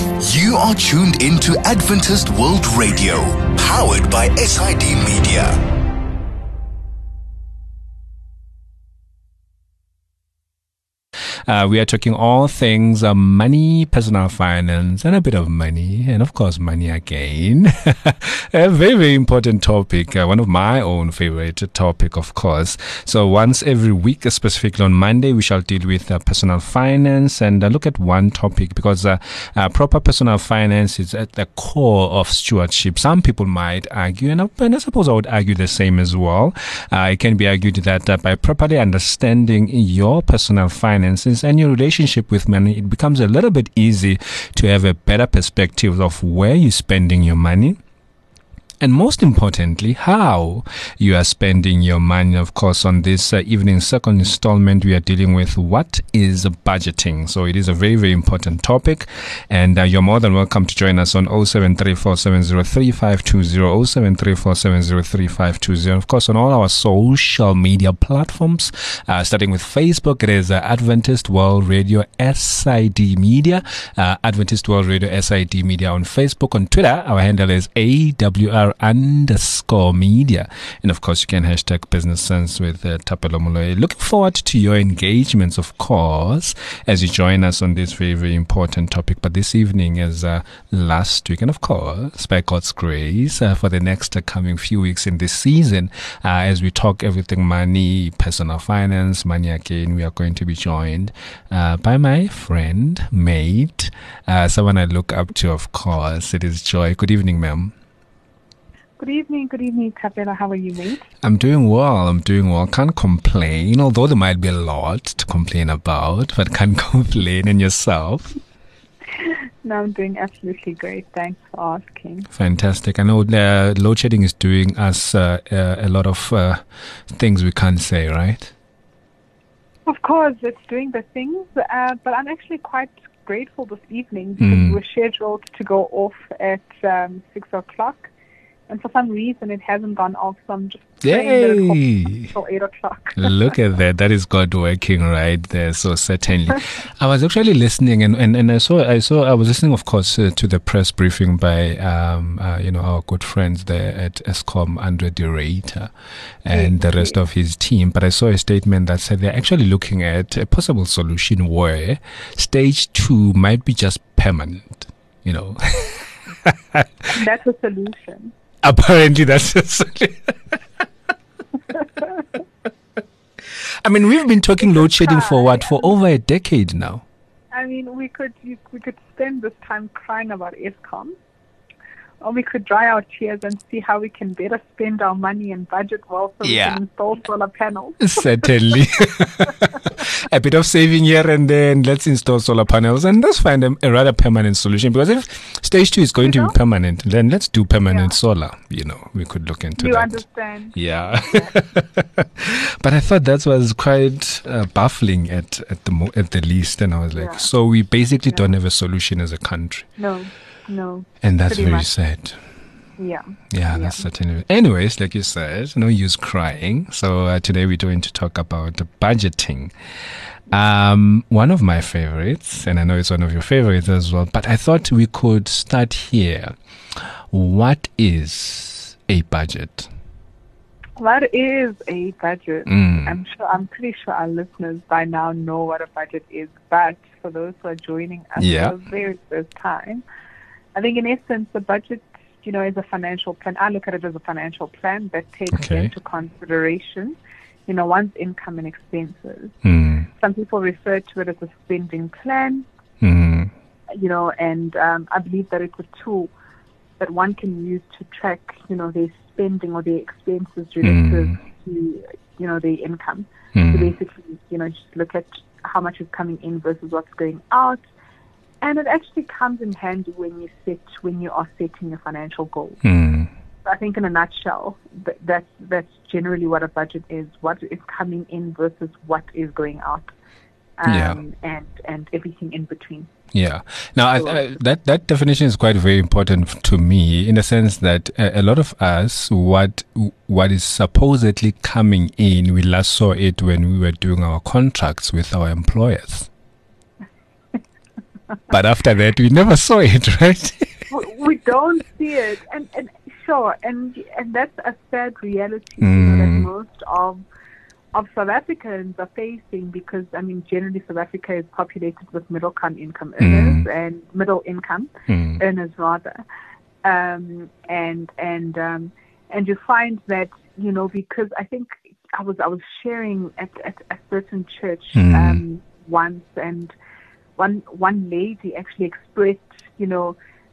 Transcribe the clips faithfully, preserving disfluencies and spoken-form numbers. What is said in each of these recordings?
You are tuned into Adventist World Radio, powered by S I D Media. Uh, we are talking all things uh, money, personal finance, and a bit of money, and of course, money again. A very, very important topic, uh, one of my own favorite topic, of course. So once every week, specifically on Monday, we shall deal with uh, personal finance and uh, look at one topic because uh, uh, proper personal finance is at the core of stewardship. Some people might argue, and I, and I suppose I would argue the same as well. Uh, it can be argued that uh, by properly understanding your personal finances and your relationship with money, it becomes a little bit easy to have a better perspective of where you're spending your money. And most importantly, how you are spending your money. Of course, on this uh, evening's second installment, we are dealing with what is budgeting. So it is a very, very important topic. And uh, you're more than welcome to join us on oh seven three four seven oh three five two oh, oh seven three four seven oh three five two oh. Of course, on all our social media platforms, uh, starting with Facebook, it is uh, Adventist World Radio S I D Media. Uh, Adventist World Radio S I D Media on Facebook. On Twitter, our handle is A W R underscore media, and of course you can hashtag business sense with uh, Thapelo Moloi. Looking forward to your engagements, of course, as you join us on this very, very important topic. But this evening is uh, last week, and of course by God's grace uh, for the next uh, coming few weeks in this season, uh, as we talk everything money, personal finance, money again, we are going to be joined uh, by my friend, mate, uh, someone I look up to, of course. It is Joy. Good evening, ma'am. Good evening, good evening, Thapelo. How are you, mate? I'm doing well, I'm doing well. Can't complain, although there might be a lot to complain about, but can't complain. And yourself? No, I'm doing absolutely great. Thanks for asking. Fantastic. I know uh, load shedding is doing us uh, uh, a lot of uh, things we can't say, right? Of course, it's doing the things, uh, but I'm actually quite grateful this evening because Mm. we're scheduled to go off at um, six o'clock. And for some reason, it hasn't gone off, so I'm just praying until eight o'clock. Look at that. That is God working right there. So certainly. I was actually listening and, and, and I saw, I saw, I was listening, of course, uh, to the press briefing by, um, uh, you know, our good friends there at Eskom, Andre de Ruyter, and the rest of his team. But I saw a statement that said they're actually looking at a possible solution where stage two might be just permanent, you know. That's a solution. Apparently, that's a solution. I mean, we've been talking load shedding for what? For over a decade now. I mean, we could you, we could spend this time crying about Eskom, or we could dry our tears and see how we can better spend our money and budget well so Yeah. we can install solar panels. Certainly. A bit of saving here and there, and let's install solar panels, and let's find a, a rather permanent solution. Because if stage two is going You to know? be permanent, then let's do permanent Yeah. solar. You know, we could look into You that. understand? Yeah. But I thought that was quite uh, baffling at at the mo- at the least, and I was like, Yeah. so we basically Yeah. don't have a solution as a country, No, no. and that's Pretty very much. sad. Yeah. Yeah, that's certainly. Anyways, like you said, no use crying. So uh, today we're going to talk about budgeting. Um, one of my favorites, and I know it's one of your favorites as well, but I thought we could start here. What is a budget? What is a budget? Mm. I'm sure. I'm pretty sure our listeners by now know what a budget is. But for those who are joining us Yeah. for the very first time, I think in essence, a budget, you know, is a financial plan. I look at it as a financial plan that takes Okay. into consideration, you know, one's income and expenses. Mm. Some people refer to it as a spending plan, Mm. you know, and um, I believe that it's a tool that one can use to track, you know, their spending or their expenses relative Mm. to, you know, their income. Mm. So basically, you know, just look at how much is coming in versus what's going out. And it actually comes in handy when you set, when you are setting your financial goals. Mm. I think in a nutshell, th- that's, that's generally what a budget is, what is coming in versus what is going out. Um, Yeah. and, and everything in between. Yeah. Now, I, I, that that definition is quite very important f- to me, in the sense that a, a lot of us, what what is supposedly coming in, we last saw it when we were doing our contracts with our employers. But after that, we never saw it, right? we, we don't see it, and and sure, and and that's a sad reality Mm. you know, that most of of South Africans are facing, because I mean, generally South Africa is populated with middle income earners Mm. and middle income Mm. earners rather, um, and and um, and you find that you know because I think I was I was sharing at, at a certain church Mm. um, once, and one one lady actually expressed you know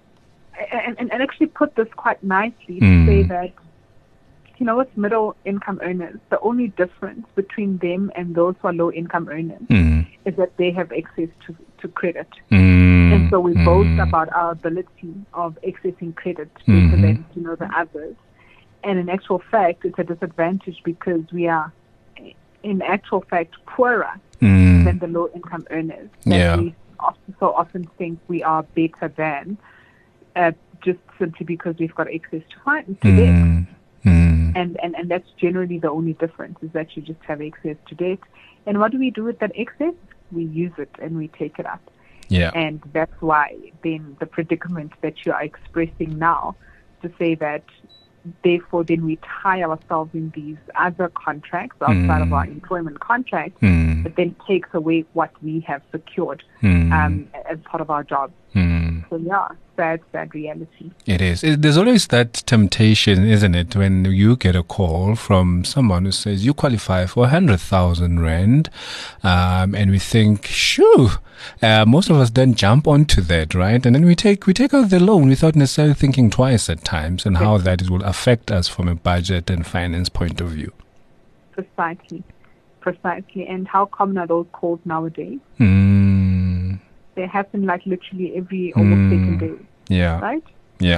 and, and, and actually put this quite nicely to Mm. say that you know with middle income earners, the only difference between them and those who are low income earners Mm. is that they have access to, to credit. Mm. And so we Mm. boast about our ability of accessing credit better Mhm. than you know the others. And in actual fact, it's a disadvantage because we are, in actual fact, poorer Mm. than the low income earners. That Yeah. we often, so often think we are better than, uh, just simply because we've got access to fin- to debt. Mm. Mm. And, and and that's generally the only difference, is that you just have access to debt. And what do we do with that excess? We use it and we take it up. Yeah. And that's why then the predicament that you are expressing now, to say that therefore then we tie ourselves in these other contracts outside of Mm. our employment contract, Mm. but then takes away what we have secured Mm. um, as part of our job. Mm. So yeah, sad, sad reality. It is. It, there's always that temptation, isn't it, when you get a call from someone who says you qualify for one hundred thousand rand, um, and we think, shoo, uh, most of us then jump onto that, right? And then we take we take out the loan without necessarily thinking twice at times, and how that it will affect us from a budget and finance point of view. Precisely. Precisely. And how common are those calls nowadays? Mm. They happen like literally every almost Mm. second day, Yeah. right? Yeah.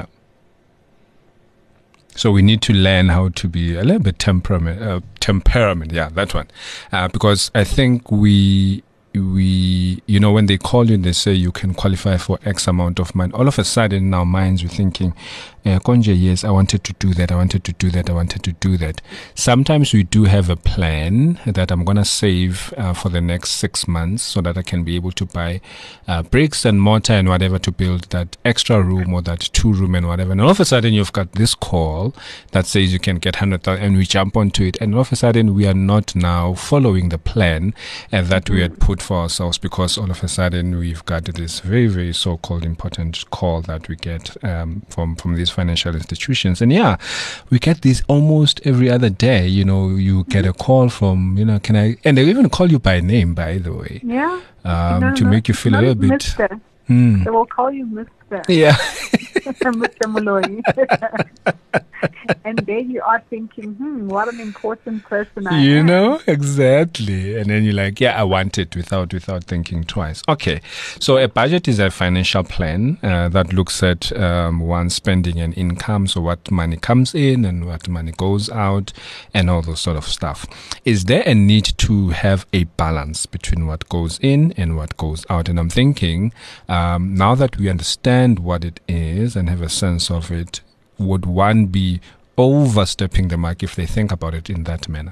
So we need to learn how to be a little bit temperament, uh, temperament. Yeah, that one. Uh, because I think we, we, you know, when they call you and they say you can qualify for X amount of money, all of a sudden in our minds we're thinking, uh, Konje, yes, I wanted to do that, I wanted to do that, I wanted to do that. Sometimes we do have a plan that I'm going to save uh, for the next six months so that I can be able to buy uh, bricks and mortar and whatever to build that extra room or that two room and whatever. And all of a sudden you've got this call that says you can get one hundred thousand, and we jump onto it. And all of a sudden we are not now following the plan uh, that we had put for ourselves, because all of a sudden we've got this very, very so-called important call that we get um, from, from these financial institutions. And yeah, we get these almost every other day. You know, you get a call from, you know, can I, and they even call you by name, by the way, Yeah. um, No, to no, make you feel a not little bit. Mister Hmm. They will call you Mister Yeah. Mister Moloi. And there you are thinking, hmm, what an important person I You am. know, exactly. And then you're like, yeah, I want it without without thinking twice. Okay. So a budget is a financial plan uh, that looks at um, one's spending and income. So what money comes in and what money goes out and all those sort of stuff. Is there a need to have a balance between what goes in and what goes out? And I'm thinking, um, now that we understand what it is and have a sense of it, would one be overstepping the mark if they think about it in that manner?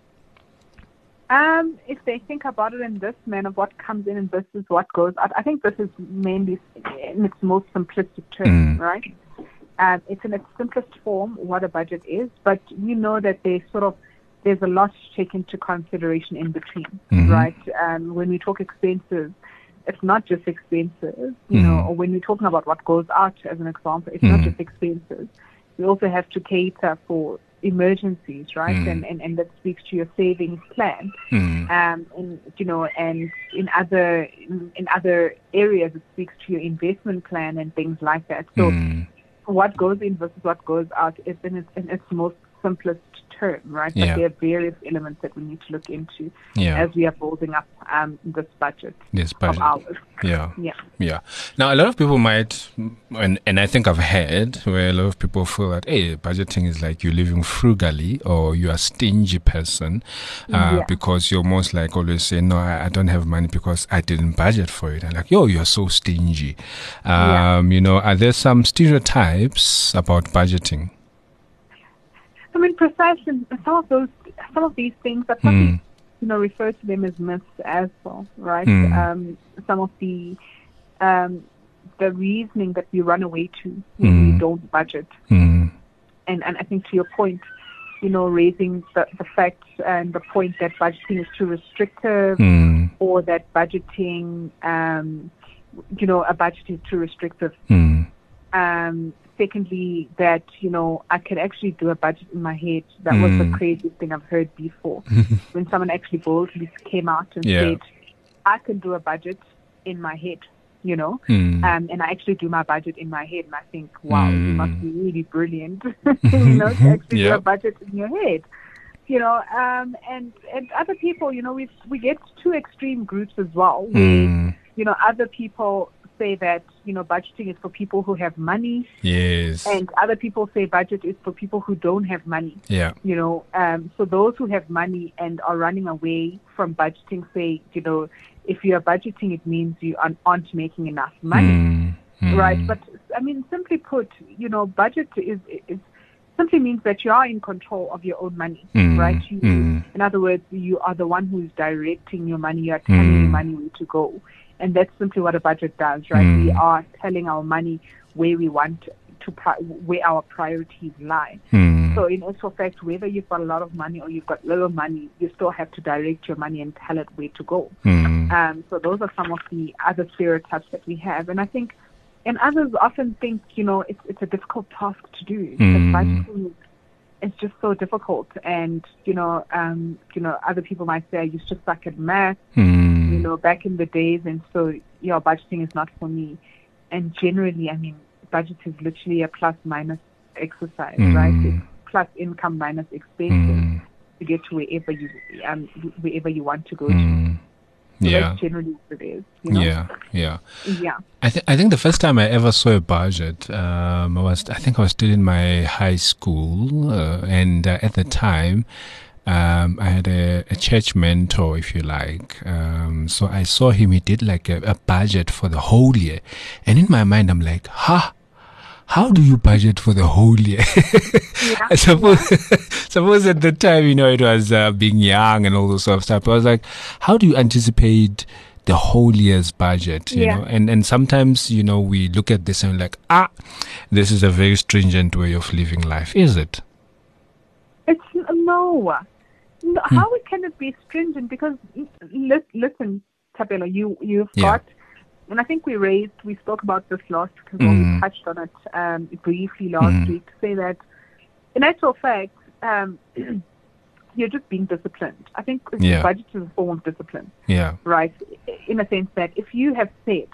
Um, if they think about it in this manner, what comes in and this is what goes out, I think this is mainly in its most simplistic terms, Mm. right? Um, it's in its simplest form what a budget is, but we know that there's sort of there's a lot to take into consideration in between, Mhm. right? Um, when we talk expenses, it's not just expenses, you know, Mhm. or when we're talking about what goes out, as an example, it's not Mhm. just expenses. We also have to cater for emergencies, right? Mm. And, and and that speaks to your savings plan. Mm. Um, and you know, and in other in, in other areas, it speaks to your investment plan and things like that. So, Mm. what goes in versus what goes out is in its, in its most simplest term, right? Yeah. But there are various elements that we need to look into Yeah. as we are building up um, this budget This of budget. ours. Yeah. Yeah. Yeah. Now, a lot of people might, and, and I think I've heard where a lot of people feel that, hey, budgeting is like you're living frugally or you're a stingy person uh, Yeah. because you're most like always saying, no, I, I don't have money because I didn't budget for it. And like, yo, you're so stingy. Yeah. Um, you know, are there some stereotypes about budgeting? I mean, precisely some of those, some of these things are probably, Mm. you know, refer to them as myths as well, right? Mm. Um, some of the um, the reasoning that we run away to when mm. we don't budget. Mm. And and I think to your point, you know, raising the, the fact and the point that budgeting is too restrictive, mm. or that budgeting, um, you know, a budget is too restrictive. Mm. Um, secondly, that, you know, I could actually do a budget in my head. That mm. was the craziest thing I've heard before. When someone actually boldly came out and yeah. said, I can do a budget in my head, you know, mm. um, and I actually do my budget in my head. And I think, wow, mm. you must be really brilliant, you know, to actually yeah. do a budget in your head. You know, um, and, and other people, you know, we we get two extreme groups as well, where, mm. you know, other people say that, you know, budgeting is for people who have money. Yes. And other people say budget is for people who don't have money. Yeah. You know, um, so those who have money and are running away from budgeting say, you know, if you are budgeting, it means you aren't making enough money. Mm. Mm. Right. But, I mean, simply put, you know, budget is, is simply means that you are in control of your own money, mm. right? You, mm. In other words, you are the one who is directing your money. You are telling mm. your money where to go. And that's simply what a budget does, right? Mm. We are telling our money where we want to, pri- where our priorities lie. Mm. So in actual fact, whether you've got a lot of money or you've got little money, you still have to direct your money and tell it where to go. Mm. Um, so those are some of the other stereotypes that we have. And I think, and others often think, you know, it's it's a difficult task to do. Mm. Budgeting is it's just so difficult. And, you know, um, you know, other people might say, I used to suck at math, mm. you know, back in the days. And so, yeah, budgeting is not for me. And generally, I mean, budget is literally a plus minus exercise, mm. right? It's plus income minus expenses mm. to get to wherever you, um, wherever you want to go mm. to. So yeah. that's generally what it is. You know? Yeah, yeah. Yeah. I think I think the first time I ever saw a budget, um, I was I think I was still in my high school, uh, and uh, at the time, um, I had a, a church mentor, if you like. Um, so I saw him. He did like a, a budget for the whole year, and in my mind, I'm like, ha. How do you budget for the whole year? Yeah. I suppose, suppose at the time, you know, it was uh, being young and all those sort of stuff. I was like, how do you anticipate the whole year's budget? You Yeah. know, and and sometimes, you know, we look at this and we're like, ah, this is a very stringent way of living life. Is it? It's no. no hmm. How can it be stringent? Because li- listen, Thapelo, you you've Yeah. got. And I think we raised, we spoke about this last because mm. we touched on it um, briefly last mm. week to say that, in actual fact, um, you're just being disciplined. I think Yeah. budget is a form of discipline, Yeah. right? In a sense that if you have said,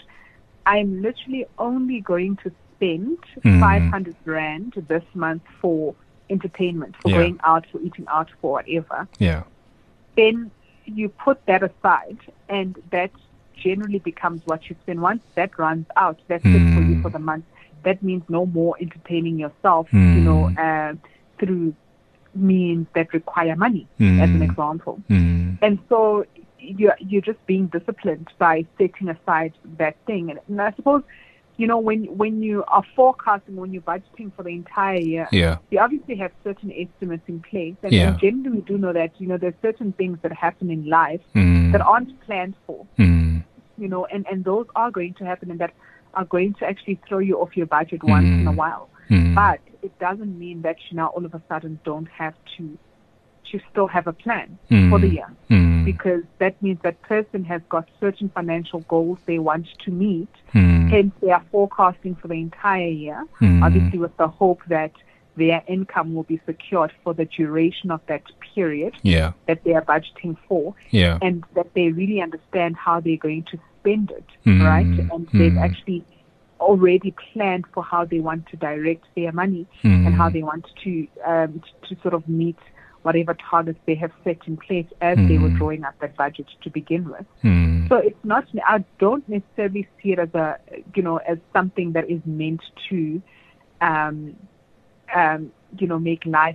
I'm literally only going to spend Mm. five hundred rand this month for entertainment, for Yeah. going out, for eating out, for whatever, Yeah. then you put that aside, and that generally becomes what you spend. Once that runs out, that's mm. it for you for the month. That means no more entertaining yourself, mm. you know, uh, through means that require money, mm. as an example. Mm. And so you're, you're just being disciplined by setting aside that thing. And, and I suppose, you know, when when you are forecasting, when you're budgeting for the entire year, Yeah. you obviously have certain estimates in place. And, Yeah. and generally we do know that, you know, there's certain things that happen in life Mm. that aren't planned for, Mm. you know, and, and those are going to happen and that are going to actually throw you off your budget once Mm. in a while. Mm. But it doesn't mean that you now all of a sudden don't have to, to still have a plan Mm. for the year. Mm. Because that means that person has got certain financial goals they want to meet. Mm. Hence, they are forecasting for the entire year, Mm. obviously with the hope that their income will be secured for the duration of that period Yeah. that they are budgeting for, Yeah. and that they really understand how they're going to spend it, Mm. right? And they've Mm. actually already planned for how they want to direct their money Mm. and how they want to um, to, to sort of meet whatever targets they have set in place as they were Mm. drawing up that budget to begin with. Mm. So it's not, I don't necessarily see it as a, you know, as something that is meant to, um, um, you know, make life,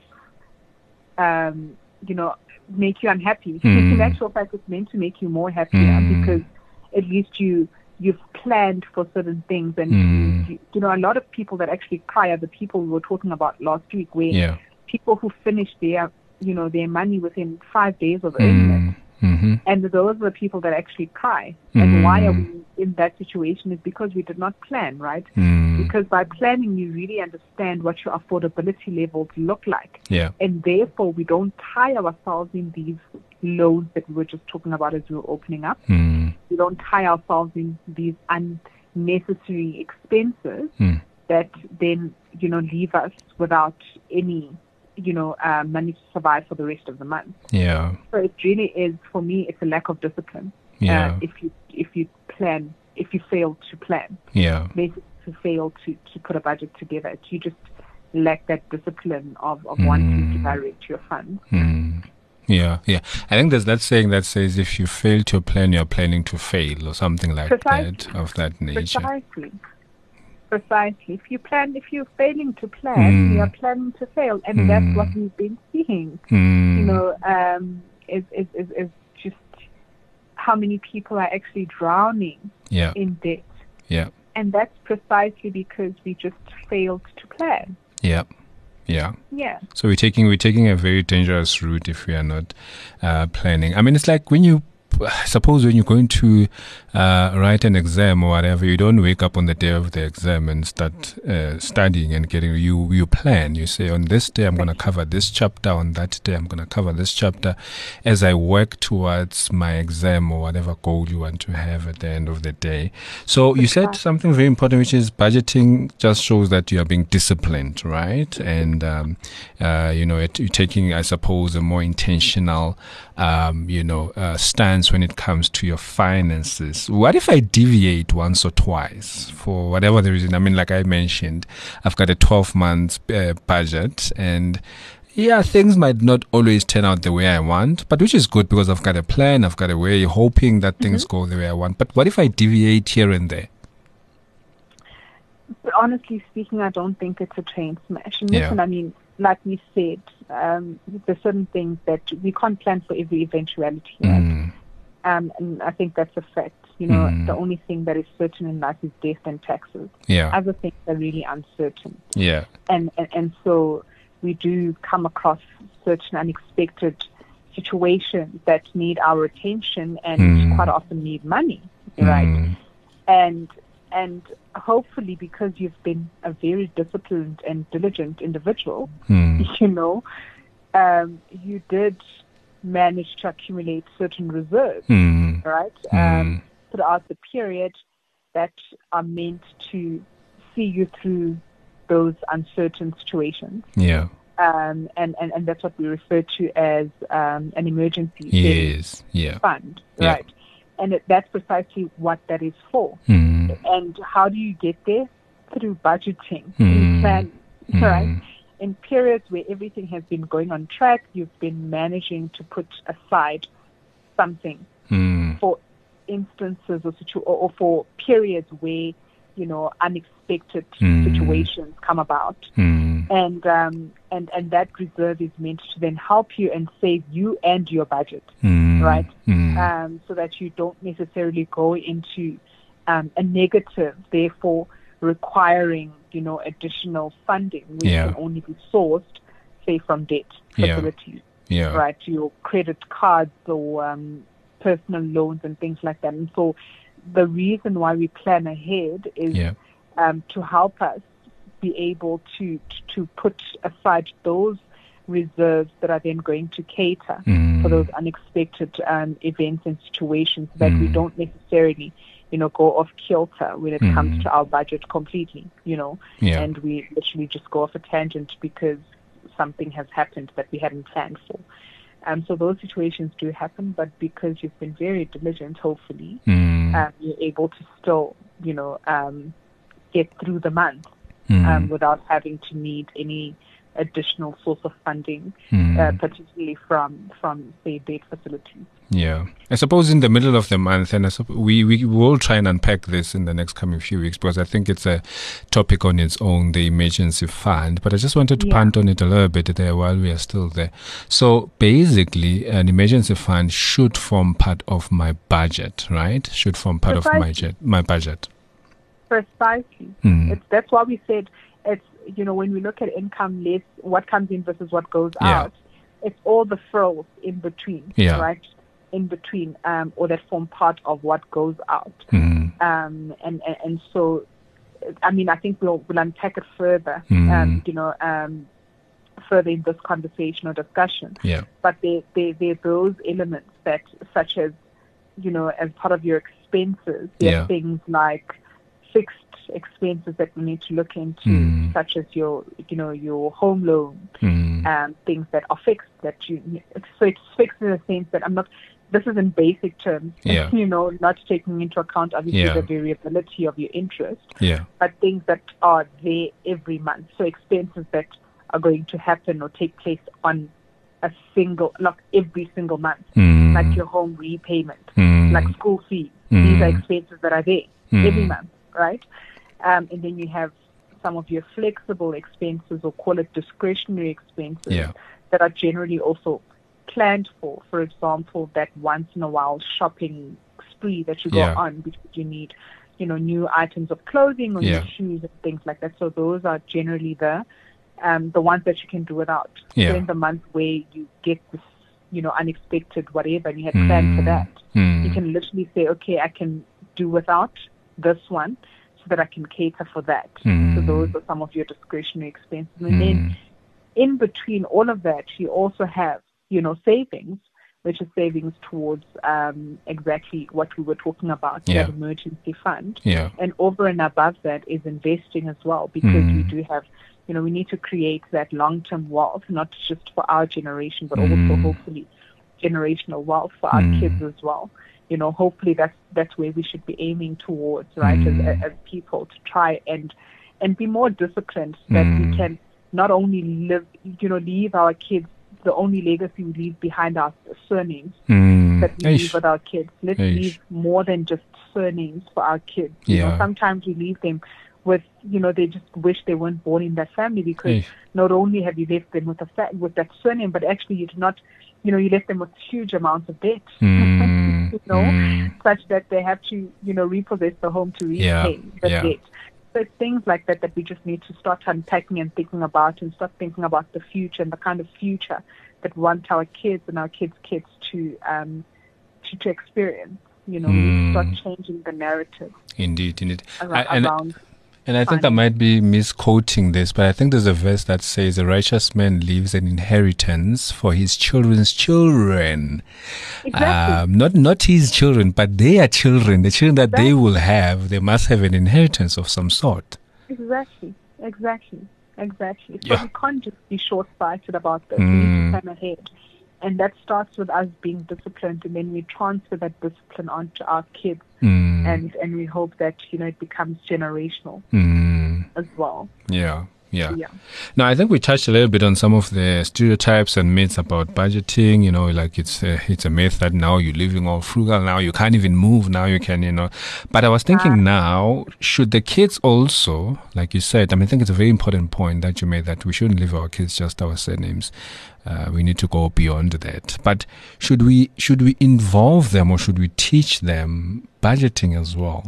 um, you know, make you unhappy. Mm. In actual fact, it's meant to make you more happier Mm. because at least you, you've planned for certain things. And, Mm. you, you know, a lot of people that actually cry are the people we were talking about last week, where Yeah. people who finish their, you know, their money within five days of earning it. Mm. Mm-hmm. And those are the people that actually cry. And Mm. why are we in that situation is because we did not plan, right? Mm. Because by planning, you really understand what your affordability levels look like. Yeah. And therefore, we don't tie ourselves in these loans that we were just talking about as we were opening up. Mm. We don't tie ourselves in these unnecessary expenses Mm. that then, you know, leave us without any, you know, uh, money to survive for the rest of the month. Yeah. So it really is, for me, it's a lack of discipline. Yeah. Uh, if you if you plan, if you fail to plan, Yeah. basically to fail to, to put a budget together, you just lack that discipline of, of Mm. wanting to direct your funds. Mm. Yeah, yeah. I think there's that saying that says if you fail to plan, you're planning to fail, or something like Precisely. that, of that nature. Precisely. Precisely. If you plan, if you're failing to plan, Mm. you're planning to fail, and Mm. that's what we've been seeing. Mm. You know, um, is, is is is just how many people are actually drowning Yeah. in debt, Yeah. and that's precisely because we just failed to plan. Yeah. Yeah. Yeah. So we're taking we're taking a very dangerous route if we are not uh, planning. I mean, it's like when you suppose when you're going to uh, write an exam or whatever, you don't wake up on the day of the exam and start uh, studying and getting you you plan. You say, on this day I'm going to cover this chapter, on that day I'm going to cover this chapter, as I work towards my exam or whatever goal you want to have at the end of the day. So you said something very important, which is budgeting just shows that you are being disciplined, right? And um, uh, you know, it, you're taking, I suppose, a more intentional um, you know uh, stance when it comes to your finances. What if I deviate once or twice for whatever the reason? I mean, like I mentioned, I've got a twelve month uh, budget, and yeah, things might not always turn out the way I want, but which is good because I've got a plan, I've got a way, hoping that things Mm-hmm. go the way I want. But what if I deviate here and there? But honestly speaking, I don't think it's a train smash. And Yeah. listen, I mean, like we said, um, there's certain things that we can't plan for every eventuality, right? Mm. Um, and I think that's a fact. You know, Mm. the only thing that is certain in life is death and taxes. Yeah, Other things are really uncertain. yeah, And, and, and so we do come across certain unexpected situations that need our attention and Mm. quite often need money, right? Mm. And and hopefully, because you've been a very disciplined and diligent individual, Mm. you know, um, you did manage to accumulate certain reserves, Mm. right, Mm. um, throughout the period that are meant to see you through those uncertain situations. Yeah, Um, and, and, and that's what we refer to as um, an emergency savings yes, yeah. fund, Yeah. right? And it, that's precisely what that is for. Mm. And how do you get there? Through budgeting, Mm. through planning, Mm. right? In periods where everything has been going on track, you've been managing to put aside something Mm. for instances or, situ- or, or for periods where, you know, unexpected Mm. situations come about. Mm. And, um, and, and that reserve is meant to then help you and save you and your budget. Mm. Right. Mm. Um, so that you don't necessarily go into um, a negative, therefore requiring, you know, additional funding, which Yeah. can only be sourced, say, from debt Yeah. facilities, Yeah. right, your credit cards or um, personal loans and things like that. And so the reason why we plan ahead is Yeah. um, to help us be able to, to put aside those reserves that are then going to cater Mm. for those unexpected um, events and situations so that we Mm. don't necessarily, you know, go off kilter when it Mm. comes to our budget completely, you know, Yeah. and we literally just go off a tangent because something has happened that we hadn't planned for. Um, so those situations do happen, but because you've been very diligent, hopefully, Mm. um, you're able to still, you know, um, get through the month Mm. um, without having to need any additional source of funding, Mm. uh, particularly from, from say, debt facilities. Yeah. I suppose in the middle of the month, and I supp- we, we will try and unpack this in the next coming few weeks because I think it's a topic on its own, the emergency fund. But I just wanted to Yeah. punt on it a little bit there while we are still there. So basically, an emergency fund should form part of my budget, right? Should form part of my, Precisely. jet, my budget. Precisely. Mm. It's, that's why we said it's, you know, when we look at income less, what comes in versus what goes Yeah. out, it's all the frills in between, Yeah. right? In between, um, or that form part of what goes out. Mm. Um, and, and, and so, I mean, I think we'll, we'll unpack it further, Mm. um, you know, um, further in this conversation or discussion. Yeah. But there, there, there are those elements that, such as, you know, as part of your expenses, there Yeah. are things like fixed expenses that we need to look into, Mm. such as your, you know, your home loan, Mm. um, things that are fixed that you, so it's fixed in the sense that I'm not, this is in basic terms, Yeah. you know, not taking into account obviously Yeah. the variability of your interest, Yeah. but things that are there every month. So expenses that are going to happen or take place on a single, like every single month, Mm. like your home repayment, Mm. like school fees. Mm. These are expenses that are there Mm. every month, right? Um, and then you have some of your flexible expenses, or call it discretionary expenses, Yeah. that are generally also planned for. For example, that once in a while shopping spree that you go Yeah. on because you need, you know, new items of clothing or Yeah. new shoes and things like that. So those are generally the um, the ones that you can do without. Yeah. So in the month where you get this, you know, unexpected whatever, and you had planned for Mm. that, Mm. you can literally say, okay, I can do without this one so that I can cater for that. Mm. So those are some of your discretionary expenses. And then Mm. in between all of that, you also have, you know, savings, which is savings towards um, exactly what we were talking about, Yeah. that emergency fund. Yeah. And over and above that is investing as well, because Mm. we do have, you know, we need to create that long-term wealth, not just for our generation, but Mm. also hopefully generational wealth for our Mm. kids as well. You know, hopefully that's that's where we should be aiming towards, right, Mm. as, as people, to try and and be more disciplined, that Mm. we can not only live, you know, leave our kids, the only legacy we leave behind our surnames Mm. that we Eish. leave with our kids. Let's Eish. leave more than just surnames for our kids. You Yeah. know, sometimes we leave them with, you know, they just wish they weren't born in that family, because Eish. not only have you left them with a fa- with that surname, but actually you did not, you know, you left them with huge amounts of debt. Mm. you know, Mm. such that they have to, you know, repossess the home to Yeah. repay the Yeah. debt. So it's things like that that we just need to start unpacking and thinking about, and start thinking about the future and the kind of future that we want our kids and our kids' kids to um to, to experience. You know, we need to start Mm. changing the narrative Indeed, indeed. around. I, and, around and I think I finance. might be misquoting this, but I think there's a verse that says, "A righteous man leaves an inheritance for his children's children." Exactly. Um, not not his children, but their children. The children that they Exactly. will have, they must have an inheritance of some sort. Exactly, exactly, exactly. So Yeah. we can't just be short-sighted about this. We Mm. need to plan ahead. And that starts with us being disciplined, and then we transfer that discipline onto our kids, Mm. and, and we hope that, you know, it becomes generational Mm. as well. Yeah. Yeah. Yeah. Now, I think we touched a little bit on some of the stereotypes and myths about budgeting. You know, like it's a, it's a myth that now you're living all frugal, now you can't even move, now you can, you know. But I was thinking Ah. now, should the kids also, like you said, I mean, I think it's a very important point that you made, that we shouldn't leave our kids just our surnames. Uh, we need to go beyond that. But should we should we involve them, or should we teach them budgeting as well?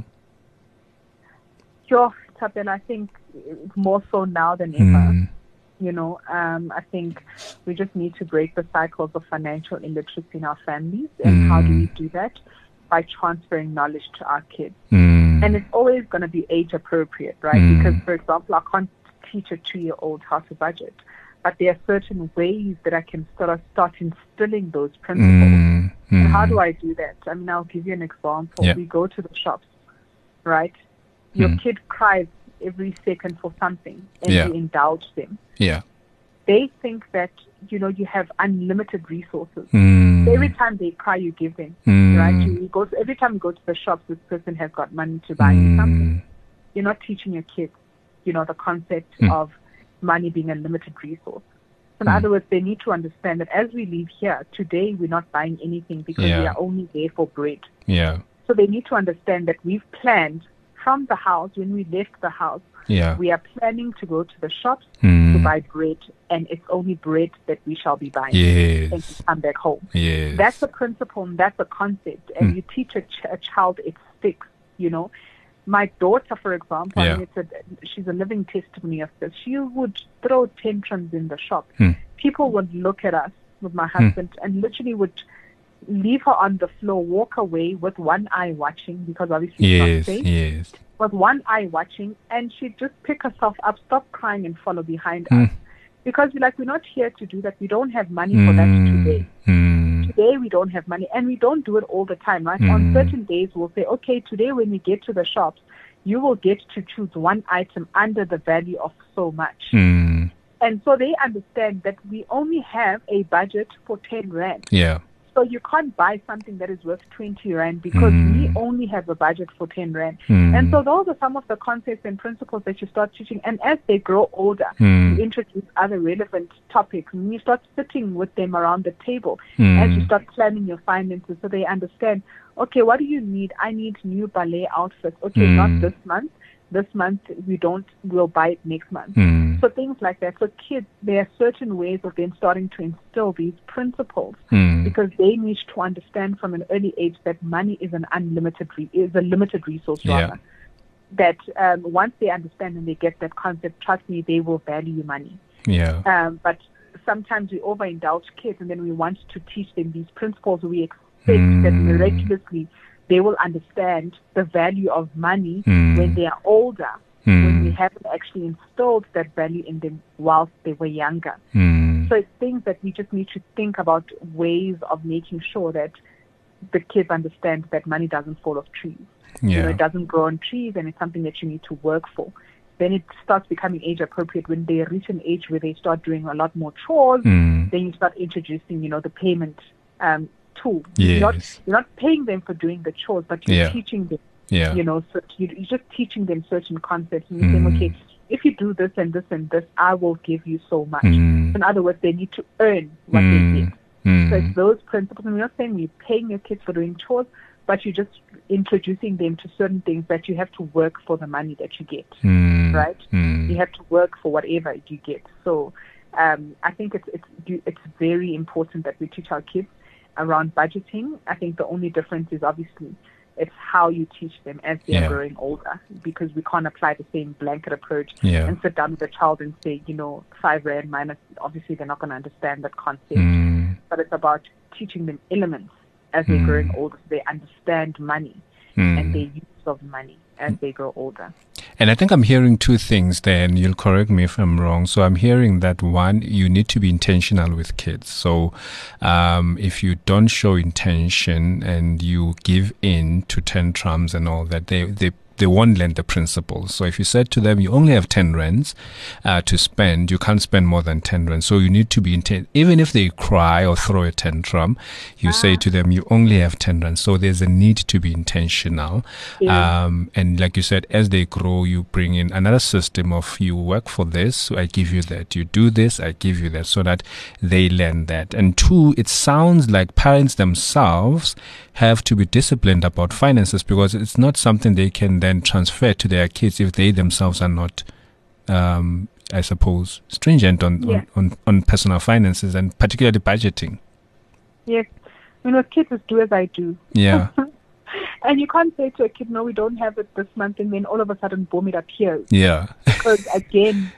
Sure, Tapel, I think it's more so now than ever. Mm. You know, um, I think we just need to break the cycles of financial illiteracy in our families. And how do we do that? By transferring knowledge to our kids. Mm. And it's always going to be age appropriate, right? Mm. Because, for example, I can't teach a two-year-old how to budget, but there are certain ways that I can sort of start instilling those principles. Mm. And how Mm. do I do that? I mean, I'll give you an example. Yeah. We go to the shops, right? Your Mm. kid cries every second for something, and Yeah. you indulge them. Yeah. They think that, you know, you have unlimited resources. Mm. So every time they cry, you give them, Mm. right? You, you go to, every time you go to the shops, this person has got money to buy you something. Mm. You're not teaching your kids, you know, the concept Mm. of money being a limited resource. So in Mm. other words, they need to understand that as we leave here, today we're not buying anything because we Yeah. are only there for bread. Yeah. So they need to understand that we've planned from the house, when we left the house, Yeah. we are planning to go to the shops Mm. to buy bread, and it's only bread that we shall be buying Yes. and to come back home. Yes. That's a principle and that's a concept. And Mm. you teach a, ch- a child, it sticks, you know. My daughter, for example, Yeah. I mean, it's a, she's a living testimony of this. She would throw tantrums in the shop. Mm. People would look at us with my husband and literally would leave her on the floor, walk away with one eye watching, because obviously she's Yes, not safe. yes. With one eye watching, and she'd just pick herself up, stop crying, and follow behind Mm. us. Because we're like, we're not here to do that. We don't have money for that Mm, today. mm, Today we don't have money, and we don't do it all the time, right? Mm. On certain days we'll say, okay, today when we get to the shops, you will get to choose one item under the value of so much. mm. And so they understand that we only have a budget for ten rand. Yeah. So you can't buy something that is worth twenty rand because Mm. we only have a budget for ten rand. Mm. And so those are some of the concepts and principles that you start teaching. And as they grow older, Mm. you introduce other relevant topics. And you start sitting with them around the table Mm. as you start planning your finances, so they understand, okay, what do you need? I need new ballet outfits. Okay, Mm. not this month. This month we don't, we'll buy it next month. Mm. So things like that. So kids, there are certain ways of them starting to instill these principles Mm. because they need to understand from an early age that money is an unlimited, re- is a limited resource Yeah. rather. That um, once they understand and they get that concept, trust me, they will value money. Yeah. Um, but sometimes we overindulge kids and then we want to teach them these principles. We expect Mm. that miraculously they will understand the value of money Mm. when they are older, Mm. when we haven't actually instilled that value in them whilst they were younger. Mm. So it's things that we just need to think about, ways of making sure that the kids understand that money doesn't fall off trees. You know, Yeah. it doesn't grow on trees, and it's something that you need to work for. Then it starts becoming age appropriate when they reach an age where they start doing a lot more chores. Mm. Then you start introducing, you know, the payment um, tool. You're not, Yes. you're not paying them for doing the chores, but you're Yeah. teaching them, Yeah. you know, so you, you're just teaching them certain concepts. And you're Mm. saying, okay, if you do this and this and this, I will give you so much. Mm. In other words, they need to earn what they Mm. get. Mm. So it's those principles. And we're not saying we're paying your kids for doing chores, but you're just introducing them to certain things that you have to work for the money that you get, Mm. right? Mm. You have to work for whatever you get. So um, I think it's it's it's very important that we teach our kids around budgeting. I think the only difference is obviously it's how you teach them as they're Yeah. growing older, because we can't apply the same blanket approach Yeah. and sit down with a child and say, you know, five rand minus. Obviously, they're not going to understand that concept. Mm. But it's about teaching them elements as they're Mm. growing older, so they understand money Mm. and their use of money as they grow older. And I think I'm hearing two things there, and you'll correct me if I'm wrong. So I'm hearing that, one, you need to be intentional with kids. So um, if you don't show intention and you give in to tantrums and all that, they, they they won't learn the principles. So if you said to them, you only have ten rands uh, to spend, you can't spend more than ten rands. So you need to be intent. Even if they cry or throw a tantrum, you say to them, you only have ten rands. So there's a need to be intentional. Yeah. Um, and like you said, as they grow, you bring in another system of you work for this, so I give you that. You do this, I give you that, so that they learn that. And two, it sounds like parents themselves have to be disciplined about finances, because it's not something they can then transfer to their kids if they themselves are not, um, I suppose, stringent on, Yeah. on, on, on personal finances and particularly budgeting. Yes. I mean, with kids, it's do as I do. Yeah. And you can't say to a kid, no, we don't have it this month, and then all of a sudden, boom, it appears. Yeah. Because, again,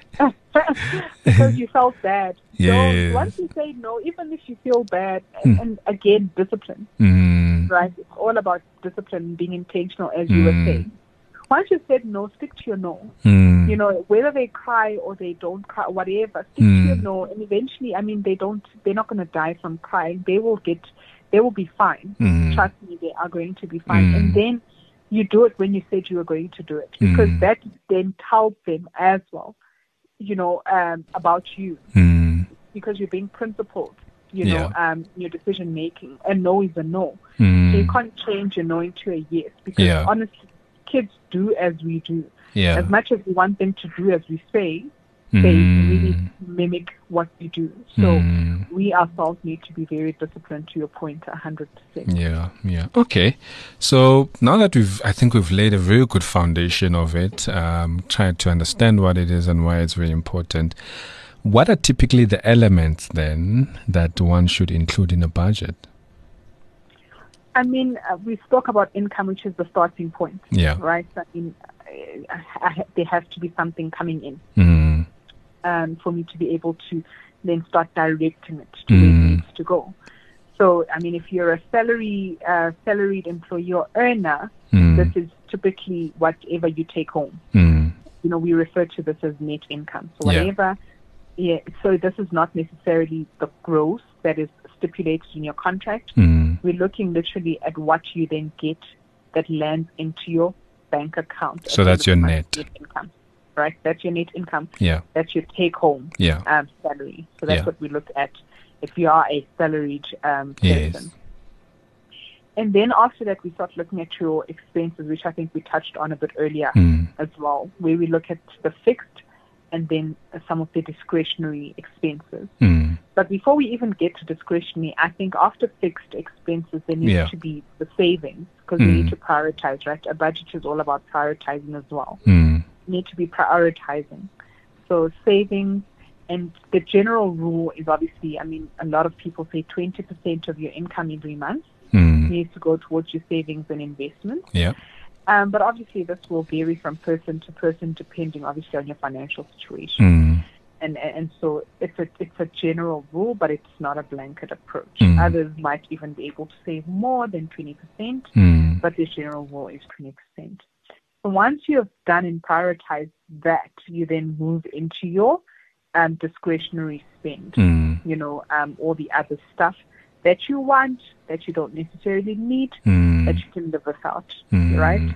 because you felt bad. Yes. So once you say no, even if you feel bad, and, Hmm. and again, discipline, Mm. right? It's all about discipline, being intentional, as you were Mm. saying. Once you said no, stick to your no. Mm. You know, whether they cry or they don't cry, whatever, stick Mm. to your no. And eventually, I mean, they don't, they're not going to die from crying. They will get, they will be fine. Mm. Trust me, they are going to be fine. Mm. And then you do it when you said you were going to do it, because Mm. that then tells them as well, you know, um, about you, Mm. because you're being principled, you Yeah. know, um, in your decision making. A no is a no. Mm. So you can't change your no into a yes, because Yeah. honestly, kids do as we do. Yeah. As much as we want them to do as we say, they Mm. really mimic what we do. So Mm. we ourselves need to be very disciplined, to your point, one hundred percent. Yeah, yeah. Okay. So now that we've, I think we've laid a very good foundation of it, um, tried to understand what it is and why it's very important. What are typically the elements then that one should include in a budget? I mean, uh, we spoke about income, which is the starting point, Yeah. right? I mean, uh, I, I, there has to be something coming in Mm. um, for me to be able to then start directing it to where Mm. it needs to go. So, I mean, if you're a salary, uh, salaried employee or earner, Mm. this is typically whatever you take home. Mm. You know, we refer to this as net income. So Yeah. whatever, yeah, so this is not necessarily the gross that is stipulated in your contract. Mm. We're looking literally at what you then get that lands into your bank account. So at the that's your end of the month, net. income, right? That's your net income. Yeah. That's your take home Yeah. um, salary. So that's Yeah. what we look at if you are a salaried um, Yes. person. And then after that, we start looking at your expenses, which I think we touched on a bit earlier Mm. as well, where we look at the fixed and then uh, some of the discretionary expenses. Mm. But before we even get to discretionary, I think after fixed expenses, there needs Yeah. to be the savings, because we Mm. need to prioritize, right? A budget is all about prioritizing as well. Mm. We need to be prioritizing. So savings, and the general rule is obviously, I mean, a lot of people say twenty percent of your income every month Mm. needs to go towards your savings and investments. Yeah. Um, but obviously, this will vary from person to person, depending obviously on your financial situation. Mm. And and so it's a it's a general rule, but it's not a blanket approach. Mm. Others might even be able to save more than twenty percent, Mm. but the general rule is twenty percent. So once you have done and prioritized that, you then move into your um, discretionary spend. Mm. You know, um, all the other stuff that you want, that you don't necessarily need, Mm. that you can live without, Mm. right?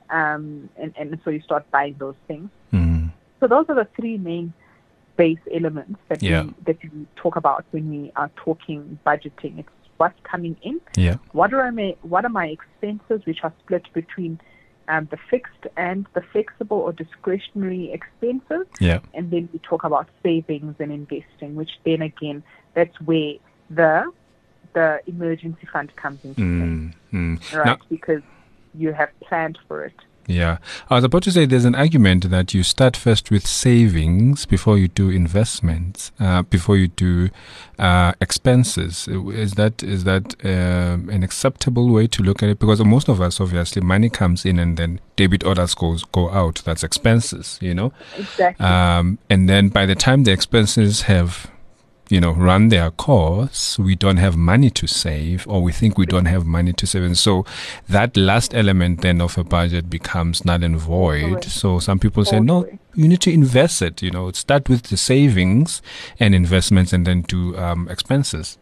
Um, and, and so you start buying those things. Mm. So those are the three main base elements that Yeah. we that we talk about when we are talking budgeting. It's what's coming in, Yeah. what are my what are my expenses, which are split between um, the fixed and the flexible or discretionary expenses, Yeah. and then we talk about savings and investing, which then again, that's where the the emergency fund comes into Mm. Mm. play, right? Now, Because you have planned for it. yeah. I was about to say there's an argument that you start first with savings before you do investments, uh, before you do uh, expenses. Is that is that um, an acceptable way to look at it? Because most of us, obviously, money comes in and then debit orders goes go out. That's expenses, you know. Exactly. Um, and then by the time the expenses have you know, run their course, we don't have money to save, or we think we don't have money to save. And so that last element then of a budget becomes null and void. Correct. So some people say, no, Totally. you need to invest it, you know, start with the savings and investments and then do um, expenses.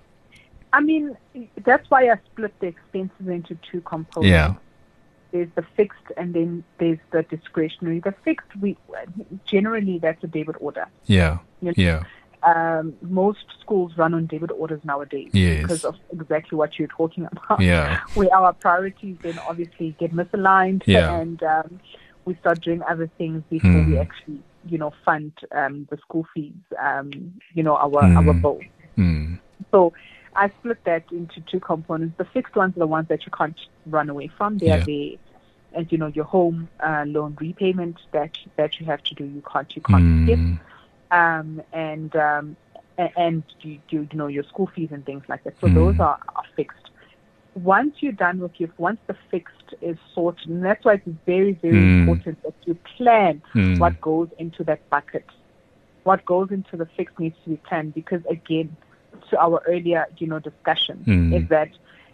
I mean, that's why I split the expenses into two components. Yeah. There's the fixed and then there's the discretionary. The fixed, we generally, that's a debit order. Yeah. You know, Yeah. Um, most schools run on debit orders nowadays Yes. because of exactly what you're talking about. Yeah. Where our priorities then obviously get misaligned, Yeah. and um, we start doing other things before Mm. we actually, you know, fund um, the school fees, um, you know, our Mm. our bill. Mm. So I split that into two components. The fixed ones are the ones that you can't run away from. They Yeah. are the, as you know, your home uh, loan repayment that that you have to do. You can't you can't skip. Mm. Um, and um, a- and you, you you know your school fees and things like that. So Mm. those are, are fixed. Once you're done with your, once the fixed is sorted, and that's why it's very very Mm. important that you plan Mm. what goes into that bucket. What goes into the fixed needs to be planned, because again, to our earlier you know discussion, Mm. is that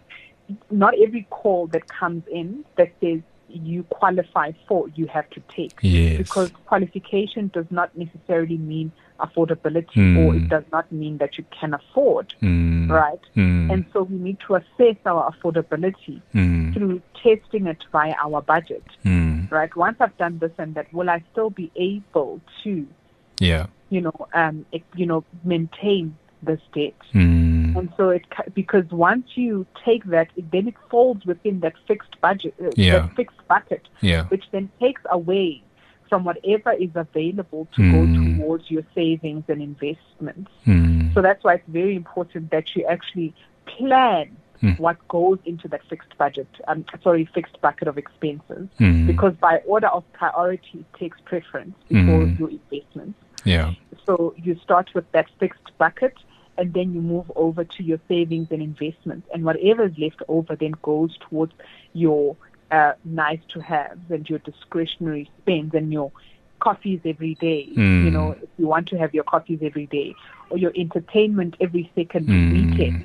not every call that comes in that says you qualify for, you have to take. Yes. Because qualification does not necessarily mean affordability, Mm. or it does not mean that you can afford, Mm. right? Mm. And so we need to assess our affordability Mm. through testing it via our budget, Mm. right? Once I've done this and that, will I still be able to, Yeah. you know, um, it, you know, maintain this debt? Mm. And so it, ca- because once you take that, it, then it falls within that fixed budget, uh, Yeah. that fixed bucket, Yeah. which then takes away from whatever is available to Mm. go towards your savings and investments. Mm. So that's why it's very important that you actually plan Mm. what goes into that fixed budget, um, sorry, fixed bucket of expenses, Mm. because by order of priority, it takes preference before Mm. your investments. Yeah. So you start with that fixed bucket, and then you move over to your savings and investments. And whatever is left over then goes towards your uh, nice to haves and your discretionary spends and your coffees every day. Mm. You know, if you want to have your coffees every day, or your entertainment every second Mm. weekend,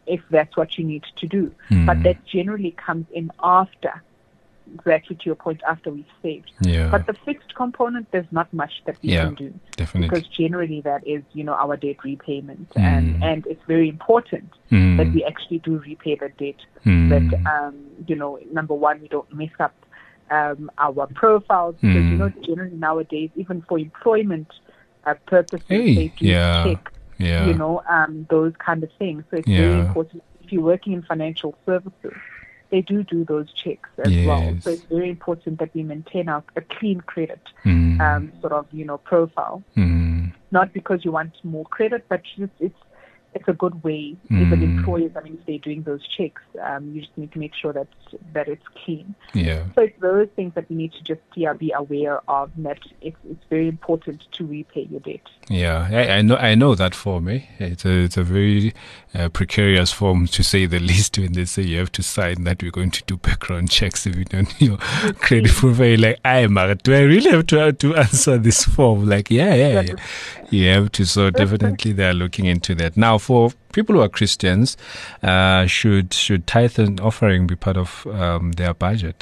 if that's what you need to do. Mm. But that generally comes in after, exactly to your point, after we've saved. Yeah. But the fixed component, there's not much that we Yeah, can do. definitely. Because generally that is, you know, our debt repayment. Mm. And, and it's very important Mm. that we actually do repay the debt. Mm. That, um, you know, number one, we don't mess up um, our profiles. Because, Mm. you know, generally nowadays, even for employment uh, purposes, Hey, they do yeah, check, yeah. you know, um, those kind of things. So it's Yeah. very important. If you're working in financial services, they do do those checks as well. Yes. So it's very important that we maintain our, a clean credit Mm. um, sort of, you know, profile. Mm. Not because you want more credit, but it's it's, it's a good way. Even Mm. employers, I mean, if they're doing those checks, um, you just need to make sure that that it's clean. Yeah. So it's those things that we need to just yeah, be aware of, that it's, it's very important to repay your debt. Yeah, I, I know. I know that form. Eh? It's a it's a very uh, precarious form, to say the least. When they say you have to sign that we're going to do background checks if you don't your credit profile, like, I am. Do I really have to to answer this form? Like, yeah, yeah, yeah. You have to. So definitely, they are looking into that now. For people who are Christians, uh, should should tithe and offering be part of um, their budget?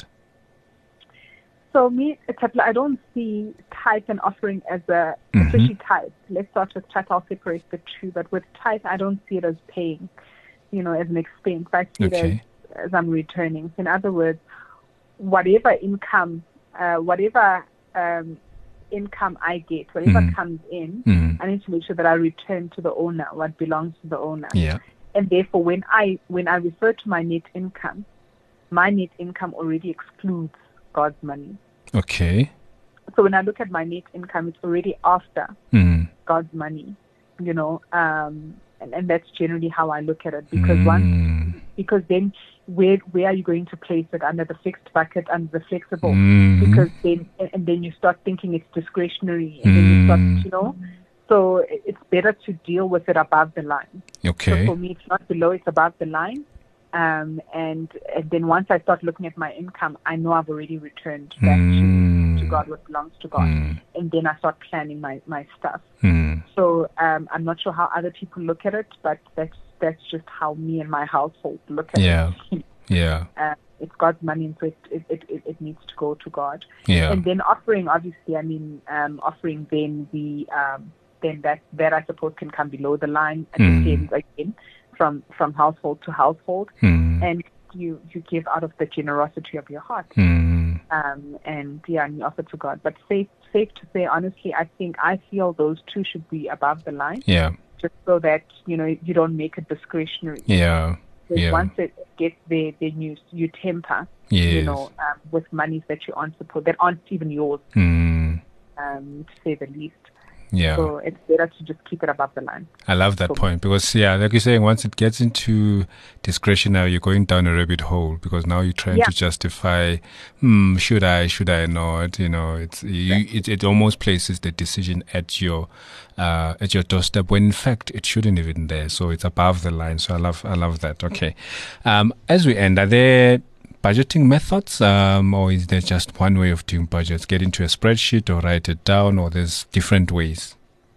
So me, I don't see tithe and offering as a, Mhm. especially tithe. Let's start with tithe. I'll separate the two. But with tithe, I don't see it as paying, you know, as an expense. I see Okay. it as, as I'm returning. So in other words, whatever income, uh, whatever um, income I get, whatever Mm. comes in, Mm. I need to make sure that I return to the owner what belongs to the owner. Yeah. And therefore, when I when I refer to my net income, my net income already excludes God's money. Okay. So when I look at my net income, it's already after Mm. God's money, you know, um, and, and that's generally how I look at it. Because once, Mm. because then where where are you going to place it? Under the fixed bucket, under the flexible? Mhm. Because then and, and then you start thinking it's discretionary, and then you Mm. start, you know. So it- it's better to deal with it above the line. Okay. So for me, it's not below; it's above the line. Um, and, and then once I start looking at my income, I know I've already returned back Mm. to, to God what belongs to God. Mm. And then I start planning my, my stuff. Mm. So um, I'm not sure how other people look at it, but that's that's just how me and my household look at Yeah. it. Yeah. Uh, it's God's money, and so it, it, it, it, it needs to go to God. Yeah. And then offering, obviously, I mean, um, offering then the um, then that that I suppose can come below the line. It Mm. depends again from from household to household, Mm. and you you give out of the generosity of your heart, Mm. um, and yeah, and you offer to God. But safe safe to say, honestly, I think I feel those two should be above the line, Yeah. just so that you know you don't make it discretionary. Yeah. Because Yeah. once it gets there, then you you temper, you Yes. know, um, with monies that you aren't supposed, that aren't even yours, Mm. um, to say the least. Yeah. So it's better to just keep it above the line. I love that So- point because, yeah, like you're saying, once it gets into discretionary, you're going down a rabbit hole because now you're trying Yeah. to justify, hmm, should I, should I not? You know, it's you, it, it almost places the decision at your uh, at your doorstep when in fact it shouldn't even there. So it's above the line. So I love I love that. Okay, um, as we end, are there budgeting methods, um, or is there just one way of doing budgets? Get into a spreadsheet or write it down, or there's different ways?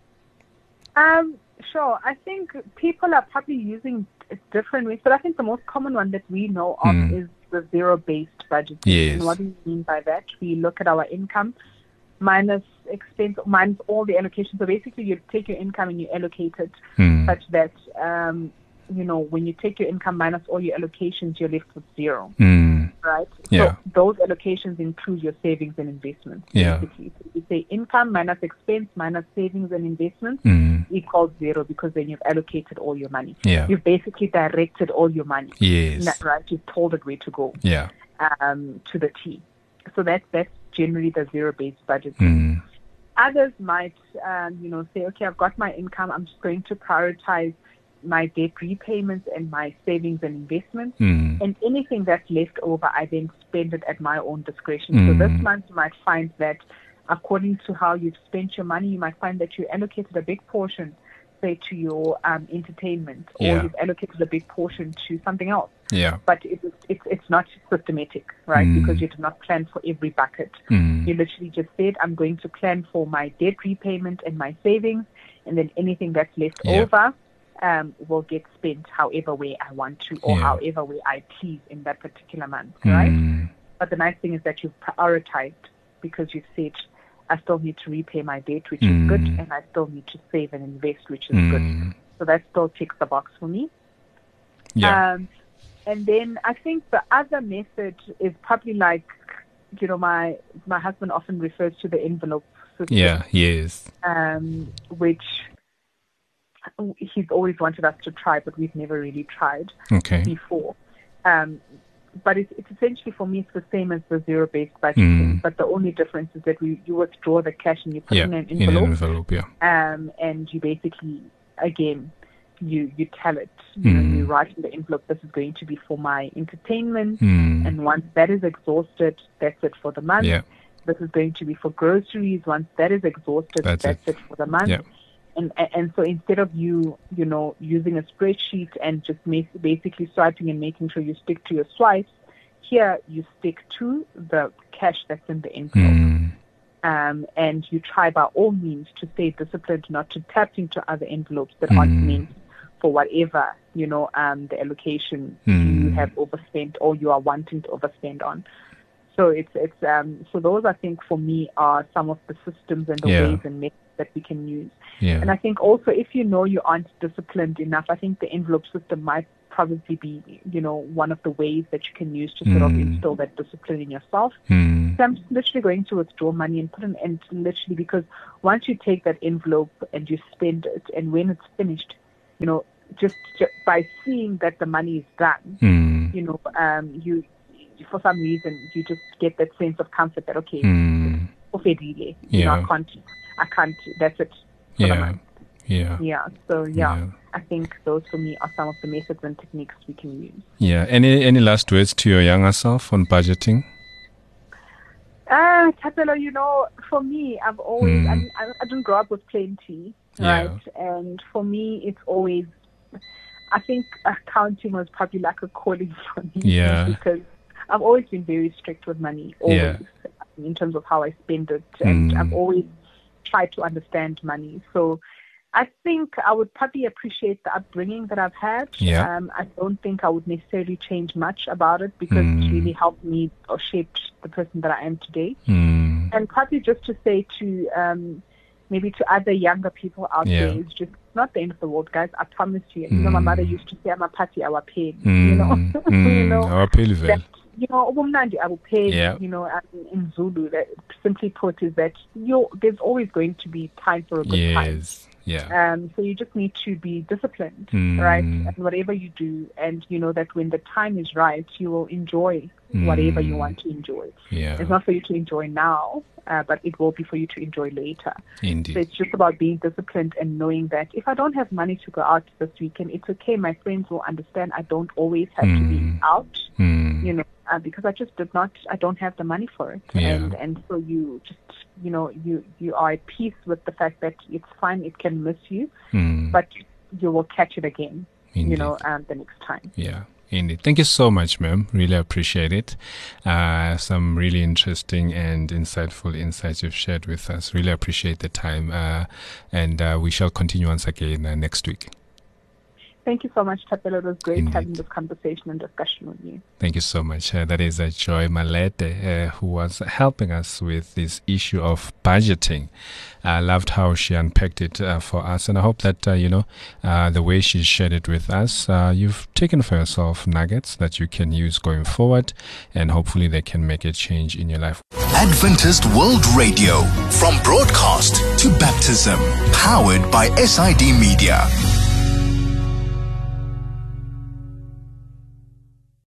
Um, sure. I think people are probably using different ways, but I think the most common one that we know of Hmm. is the zero-based budgeting. Yes. And what do we mean by that? We look at our income minus expense, minus all the allocations. So basically, you take your income and you allocate it Hmm. such that, um, you know, when you take your income minus all your allocations, you're left with zero, Hmm. right? Yeah. So those allocations include your savings and investments. Yeah. Basically. So you say income minus expense minus savings and investments Hmm. equals zero, because then you've allocated all your money. Yeah. You've basically directed all your money. Yes. Not- right? You've told it where to go, Yeah. um, to the T. So that's that's generally the zero-based budget. Hmm. Others might, um, you know, say, okay, I've got my income. I'm just going to prioritize my debt repayments and my savings and investments. Hmm. And anything that's left over, I then spend it at my own discretion. Mm. So this month you might find that according to how you've spent your money, you might find that you allocated a big portion, say, to your um, entertainment, or Yeah. you've allocated a big portion to something else. Yeah. But it, it's it's not systematic, right? Mm. Because you did not plan for every bucket. Hmm. You literally just said, I'm going to plan for my debt repayment and my savings, and then anything that's left Yeah. over, um, will get spent however way I want to or Yeah. however way I please in that particular month, right? Mm. But the nice thing is that you've prioritized because you've said, I still need to repay my debt, which Mm. is good, and I still need to save and invest, which is Mm. good. So that still ticks the box for me. Yeah. Um, and then I think the other method is probably like, you know, my my husband often refers to the envelope system, Yeah. Yes. um, which he's always wanted us to try, but we've never really tried Okay. before. Um, but it's, it's essentially, for me, it's the same as the zero-based budgeting, Mm. but the only difference is that we, you withdraw the cash and you put Yeah. it in an In an envelope, envelope. Yeah. um, and you basically, again, you you tell it, you know, Mm. you write in the envelope, this is going to be for my entertainment, Mm. and once that is exhausted, that's it for the month. Yeah. This is going to be for groceries. Once that is exhausted, That's that's, it. it. for the month. Yeah. And and so instead of you, you know, using a spreadsheet and just make, basically swiping and making sure you stick to your swipes, here you stick to the cash that's in the envelope. Mm. Um, and you try by all means to stay disciplined, not to tap into other envelopes that aren't Mm. meant for whatever, you know, um, the allocation Mm. you have overspent or you are wanting to overspend on. So it's it's um so those, I think, for me, are some of the systems and the Yeah. ways and methods that we can use. Yeah. And I think also, if you know you aren't disciplined enough, I think the envelope system might probably be, you know, one of the ways that you can use to sort of Mm. instill that discipline in yourself. Mm. So I'm just literally going to withdraw money and put an end, literally, because once you take that envelope and you spend it, and when it's finished, you know, just, just by seeing that the money is done, Mm. you know, um, you, for some reason, you just get that sense of comfort that, okay, Mm. you Yeah. know, I can't, I can't, that's it. for the Yeah. month. Yeah. Yeah. So, yeah, Yeah. I think those for me are some of the methods and techniques we can use. Yeah. Any any last words to your younger self on budgeting? Uh, Tapelo, you know, for me, I've always, Mm. I, mean, I, I didn't grow up with plenty, Yeah. right? And for me, it's always, I think accounting was probably like a calling for me. Yeah. Because I've always been very strict with money, always, Yeah. in terms of how I spend it. And Mm. I've always tried to understand money. So I think I would probably appreciate the upbringing that I've had. Yeah. Um, I don't think I would necessarily change much about it because Mm. it really helped me or shaped the person that I am today. Mm. And probably just to say to um, maybe to other younger people out Yeah. there, it's just not the end of the world, guys. I promise you. You know, my Mm. mother used to say, "I'm a party, our pain." Mm. You know, Mm. you know. Our Pelivel. That, you know, ubumnandi abupheli, Yeah. you know, um, in Zulu, that simply put is that you there's always going to be time for a good time. Yes. Yeah. Um, so you just need to be disciplined, Mm. right? And whatever you do, and you know that when the time is right, you will enjoy whatever you Mm. want to enjoy. Yeah. It's not for you to enjoy now, uh, but it will be for you to enjoy later. Indeed. So it's just about being disciplined and knowing that if I don't have money to go out this weekend, it's okay. My friends will understand. I don't always have to be Mm. out, Mm. you know, uh, because I just did not, I don't have the money for it. Yeah. And and so you just, you know, you, you are at peace with the fact that it's fine, it can miss you, Mm. but you will catch it again, Indeed. you know, um, the next time. Yeah, indeed. Thank you so much, ma'am. Really appreciate it. Uh, some really interesting and insightful insights you've shared with us. Really appreciate the time. Uh, and uh, we shall continue once again uh, next week. Thank you so much, Tapelo. It was great Indeed. having this conversation and discussion with you. Thank you so much. Uh, that is uh, Joy Malete, uh, who was helping us with this issue of budgeting. I loved how she unpacked it uh, for us, and I hope that, uh, you know, uh, the way she shared it with us, uh, you've taken for yourself nuggets that you can use going forward, and hopefully they can make a change in your life. Adventist World Radio, from broadcast to baptism, powered by S I D Media.